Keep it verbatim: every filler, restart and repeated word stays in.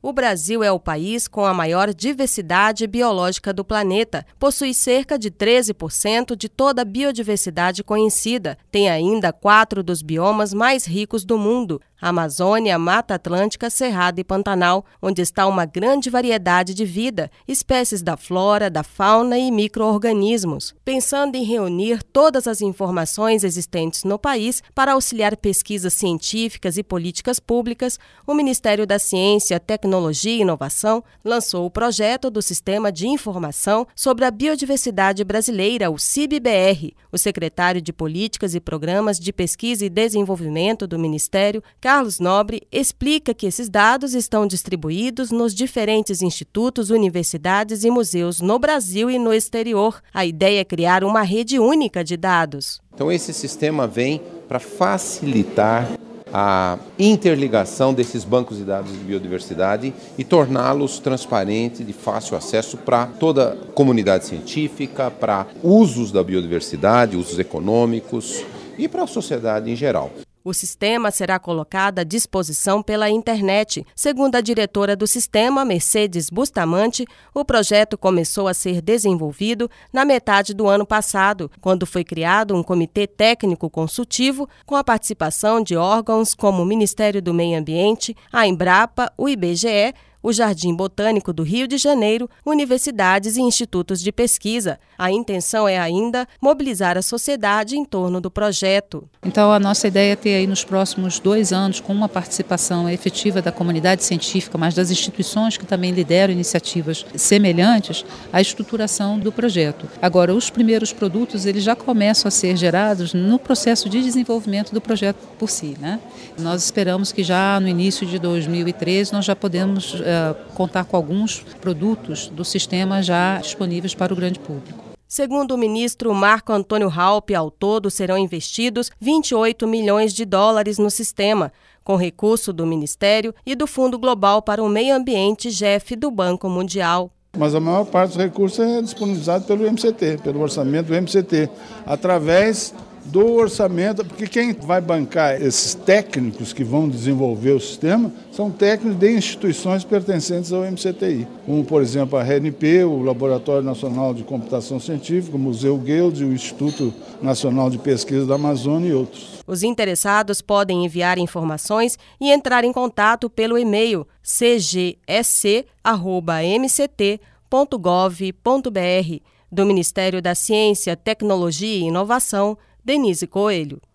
O Brasil é o país com a maior diversidade biológica do planeta. Possui cerca de treze por cento de toda a biodiversidade conhecida. Tem ainda quatro dos biomas mais ricos do mundo: Amazônia, Mata Atlântica, Cerrado e Pantanal, onde está uma grande variedade de vida, espécies da flora, da fauna e micro-organismos. Pensando em reunir todas as informações existentes no país para auxiliar pesquisas científicas e políticas públicas, o Ministério da Ciência, Tecnologia e Inovação lançou o projeto do Sistema de Informação sobre a Biodiversidade Brasileira, o C I B B R. O secretário de Políticas e Programas de Pesquisa e Desenvolvimento do Ministério, Carlos Nobre, explica que esses dados estão distribuídos nos diferentes institutos, universidades e museus no Brasil e no exterior. A ideia é criar uma rede única de dados. Então esse sistema vem para facilitar a interligação desses bancos de dados de biodiversidade e torná-los transparentes, de fácil acesso para toda a comunidade científica, para usos da biodiversidade, usos econômicos e para a sociedade em geral. O sistema será colocado à disposição pela internet. Segundo a diretora do sistema, Mercedes Bustamante, o projeto começou a ser desenvolvido na metade do ano passado, quando foi criado um comitê técnico consultivo com a participação de órgãos como o Ministério do Meio Ambiente, a Embrapa, o I B G E, o Jardim Botânico do Rio de Janeiro, universidades e institutos de pesquisa. A intenção é ainda mobilizar a sociedade em torno do projeto. Então, a nossa ideia é ter aí nos próximos dois anos, com uma participação efetiva da comunidade científica, mas das instituições que também lideram iniciativas semelhantes, a estruturação do projeto. Agora, os primeiros produtos eles já começam a ser gerados no processo de desenvolvimento do projeto por si, né? Nós esperamos que já no início de dois mil e treze nós já podemos contar com alguns produtos do sistema já disponíveis para o grande público. Segundo o ministro Marco Antônio Raupp, ao todo serão investidos vinte e oito milhões de dólares no sistema, com recurso do Ministério e do Fundo Global para o Meio Ambiente, G E F, do Banco Mundial. Mas a maior parte dos recursos é disponibilizado pelo M C T, pelo orçamento do M C T, através do orçamento, porque quem vai bancar esses técnicos que vão desenvolver o sistema são técnicos de instituições pertencentes ao M C T I, como, por exemplo, a R N P, o Laboratório Nacional de Computação Científica, o Museu Guild, o Instituto Nacional de Pesquisa da Amazônia e outros. Os interessados podem enviar informações e entrar em contato pelo e-mail c g s c arroba m c t ponto gov ponto b r. Do Ministério da Ciência, Tecnologia e Inovação, Denise Coelho.